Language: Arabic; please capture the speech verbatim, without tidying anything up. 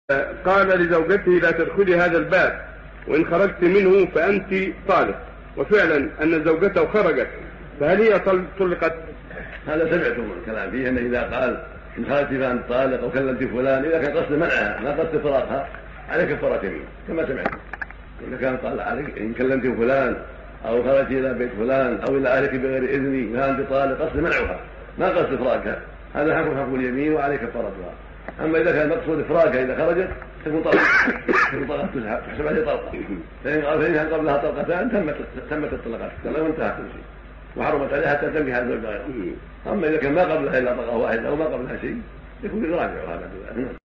قال لزوجته لا تدخلي هذا الباب وإن خرجت منه فأنت طالق، وفعلا أن زوجته خرجت، فهل هي طلقت؟ هذا سمعتم الكلام فيه أنه إذا قال إن خرجت فأنت طالق أو كلمت فلان، إذا كان قصد منعها لا قصد فراقها عليك كفارة يمين كما سمعتم. إذا كان قال عليك إن كلمت فلان أو خرجت إلى بيت فلان أو إلى أهلك بغير إذني فأنت طالق، قصد منعها ما قصد فراقها، هذا حكم حق اليمين وعليك كفارتها. أما إذا كان مقصود إفراقها إذا خرجت تكون طلقة، تكون طلقة تحسب عليه طلقة، فإن كان قبلها طلقتان تمت تمت الطلقات كلها وانتهى كل شيء، وحرمت عليها حتى تنكح زوجها غيره. أما إذا كان ما قبلها إلا طلقة واحدة أو ما قبلها شيء يكون يراجع هذا.